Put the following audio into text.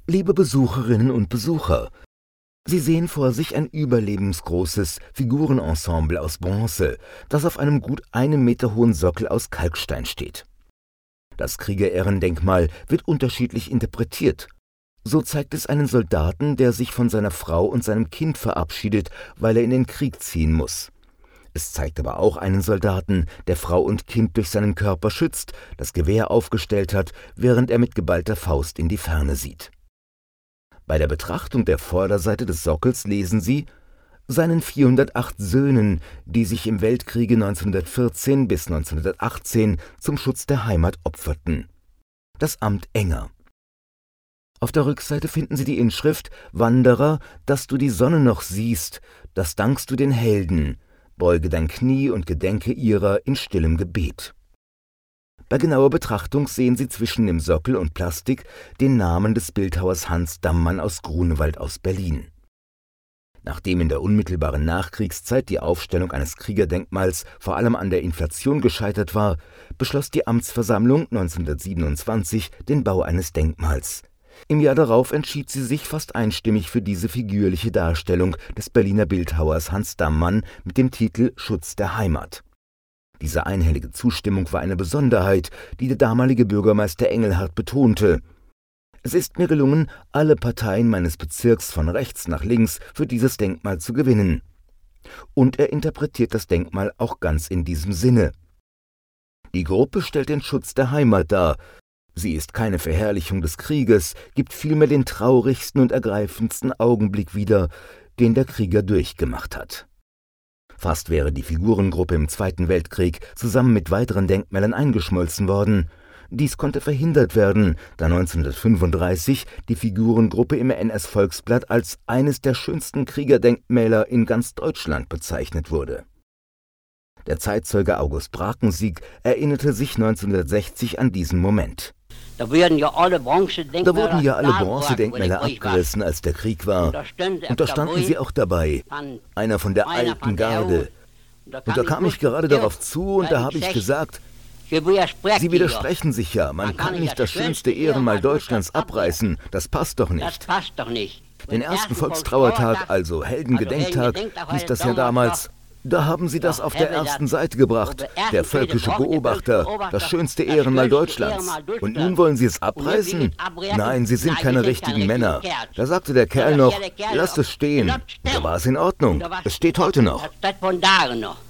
Liebe Besucherinnen und Besucher, Sie sehen vor sich ein überlebensgroßes Figurenensemble aus Bronze, das auf einem gut 1 Meter hohen Sockel aus Kalkstein steht. Das Kriegerehrendenkmal wird unterschiedlich interpretiert. So zeigt es einen Soldaten, der sich von seiner Frau und seinem Kind verabschiedet, weil er in den Krieg ziehen muss. Es zeigt aber auch einen Soldaten, der Frau und Kind durch seinen Körper schützt, das Gewehr aufgestellt hat, während er mit geballter Faust in die Ferne sieht. Bei der Betrachtung der Vorderseite des Sockels lesen Sie: seinen 408 Söhnen, die sich im Weltkriege 1914 bis 1918 zum Schutz der Heimat opferten. Das Amt Enger. Auf der Rückseite finden Sie die Inschrift: Wanderer, dass du die Sonne noch siehst, das dankst du den Helden, beuge dein Knie und gedenke ihrer in stillem Gebet. Bei genauer Betrachtung sehen Sie zwischen dem Sockel und Plastik den Namen des Bildhauers Hans Dammann aus Grunewald aus Berlin. Nachdem in der unmittelbaren Nachkriegszeit die Aufstellung eines Kriegerdenkmals vor allem an der Inflation gescheitert war, beschloss die Amtsversammlung 1927 den Bau eines Denkmals. Im Jahr darauf entschied sie sich fast einstimmig für diese figürliche Darstellung des Berliner Bildhauers Hans Dammann mit dem Titel »Schutz der Heimat«. Diese einhellige Zustimmung war eine Besonderheit, die der damalige Bürgermeister Engelhardt betonte. Es ist mir gelungen, alle Parteien meines Bezirks von rechts nach links für dieses Denkmal zu gewinnen. Und er interpretiert das Denkmal auch ganz in diesem Sinne. Die Gruppe stellt den Schutz der Heimat dar. Sie ist keine Verherrlichung des Krieges, gibt vielmehr den traurigsten und ergreifendsten Augenblick wider, den der Krieger durchgemacht hat. Fast wäre die Figurengruppe im Zweiten Weltkrieg zusammen mit weiteren Denkmälern eingeschmolzen worden. Dies konnte verhindert werden, da 1935 die Figurengruppe im NS-Volksblatt als eines der schönsten Kriegerdenkmäler in ganz Deutschland bezeichnet wurde. Der Zeitzeuge August Brakensieg erinnerte sich 1960 an diesen Moment. Da wurden ja alle Bronzedenkmäler abgerissen, als der Krieg war. Und da standen sie auch dabei, einer von der alten Garde. Und da kam ich gerade darauf zu und da habe ich gesagt, Sie widersprechen sich ja, man kann nicht das schönste Ehrenmal Deutschlands abreißen, das passt doch nicht. Den ersten Volkstrauertag, also Heldengedenktag, hieß das ja damals. Da haben Sie das auf der ersten Seite gebracht, der völkische Beobachter, das schönste Ehrenmal Deutschlands. Und nun wollen Sie es abreißen? Nein, Sie sind keine richtigen Männer. Da sagte der Kerl noch, lasst es stehen. Und da war es in Ordnung. Es steht heute noch.